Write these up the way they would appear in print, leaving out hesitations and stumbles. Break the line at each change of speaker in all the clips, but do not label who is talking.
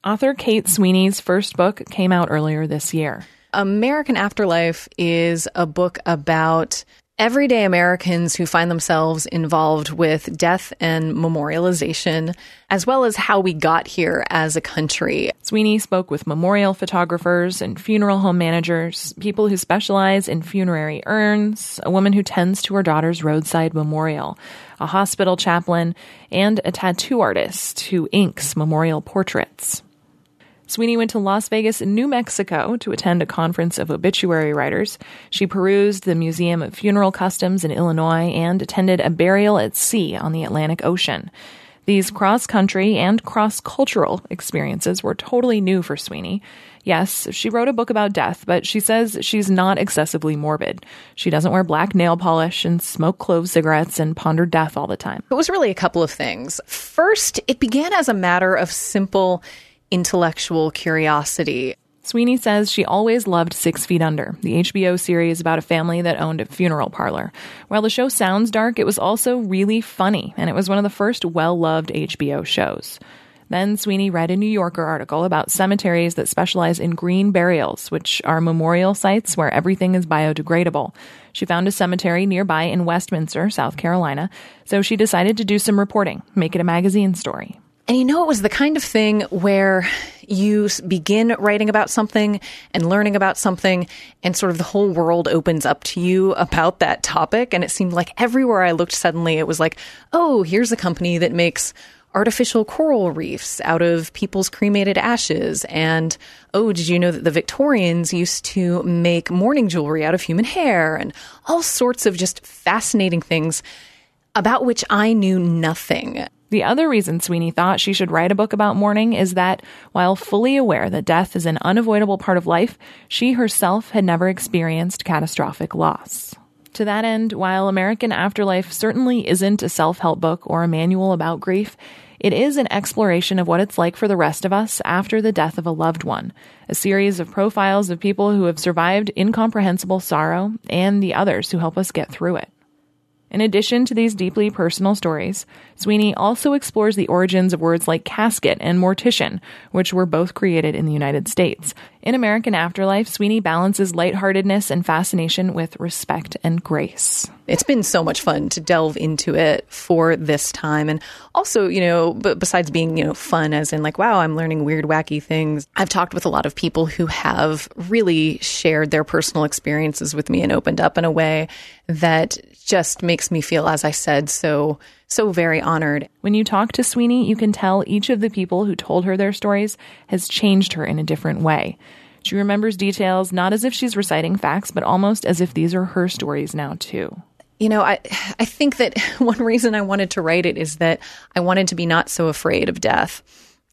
Author Kate Sweeney's first book came out earlier this year.
American Afterlife is a book about everyday Americans who find themselves involved with death and memorialization, as well as how we got here as a country.
Sweeney spoke with memorial photographers and funeral home managers, people who specialize in funerary urns, a woman who tends to her daughter's roadside memorial, a hospital chaplain, and a tattoo artist who inks memorial portraits. Sweeney went to Las Vegas, New Mexico to attend a conference of obituary writers. She perused the Museum of Funeral Customs in Illinois and attended a burial at sea on the Atlantic Ocean. These cross-country and cross-cultural experiences were totally new for Sweeney. Yes, she wrote a book about death, but she says she's not excessively morbid. She doesn't wear black nail polish and smoke clove cigarettes and ponder death all the time.
It was really a couple of things. First, it began as a matter of simple intellectual curiosity.
Sweeney says she always loved 6 Feet Under, the HBO series about a family that owned a funeral parlor. While the show sounds dark, it was also really funny, and it was one of the first well-loved HBO shows. Then Sweeney read a New Yorker article about cemeteries that specialize in green burials, which are memorial sites where everything is biodegradable. She found a cemetery nearby in Westminster, South Carolina, so she decided to do some reporting, make it a magazine story.
And it was the kind of thing where you begin writing about something and learning about something, and sort of the whole world opens up to you about that topic. And it seemed like everywhere I looked, suddenly it was like, oh, here's a company that makes artificial coral reefs out of people's cremated ashes. And, oh, did you know that the Victorians used to make mourning jewelry out of human hair? And all sorts of just fascinating things about which I knew nothing.
The other reason Sweeney thought she should write a book about mourning is that, while fully aware that death is an unavoidable part of life, she herself had never experienced catastrophic loss. To that end, while American Afterlife certainly isn't a self-help book or a manual about grief, it is an exploration of what it's like for the rest of us after the death of a loved one, a series of profiles of people who have survived incomprehensible sorrow and the others who help us get through it. In addition to these deeply personal stories, Sweeney also explores the origins of words like casket and mortician, which were both created in the United States. In American Afterlife, Sweeney balances lightheartedness and fascination with respect and grace.
It's been so much fun to delve into it for this time. And also, besides being, fun as in like, wow, I'm learning weird, wacky things, I've talked with a lot of people who have really shared their personal experiences with me and opened up in a way that just makes me feel, as I said, so very honored.
When you talk to Sweeney, you can tell each of the people who told her their stories has changed her in a different way. She remembers details not as if she's reciting facts, but almost as if these are her stories now, too.
I think that one reason I wanted to write it is that I wanted to be not so afraid of death.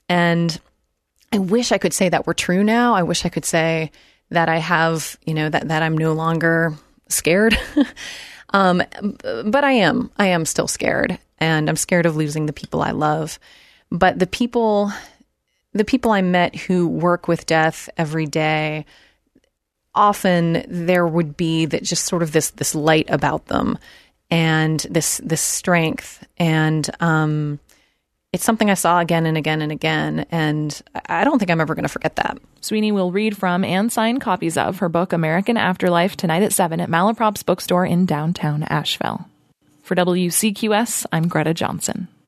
And I wish I could say that we're true now. I wish I could say that I have, that I'm no longer scared. But I am still scared, and I'm scared of losing the people I love. But the people I met who work with death every day, often there would be that just sort of this light about them and this strength. And, it's something I saw again and again and again, and I don't think I'm ever going to forget that.
Sweeney will read from and sign copies of her book American Afterlife tonight at 7 at Malaprop's bookstore in downtown Asheville. For WCQS, I'm Greta Johnson.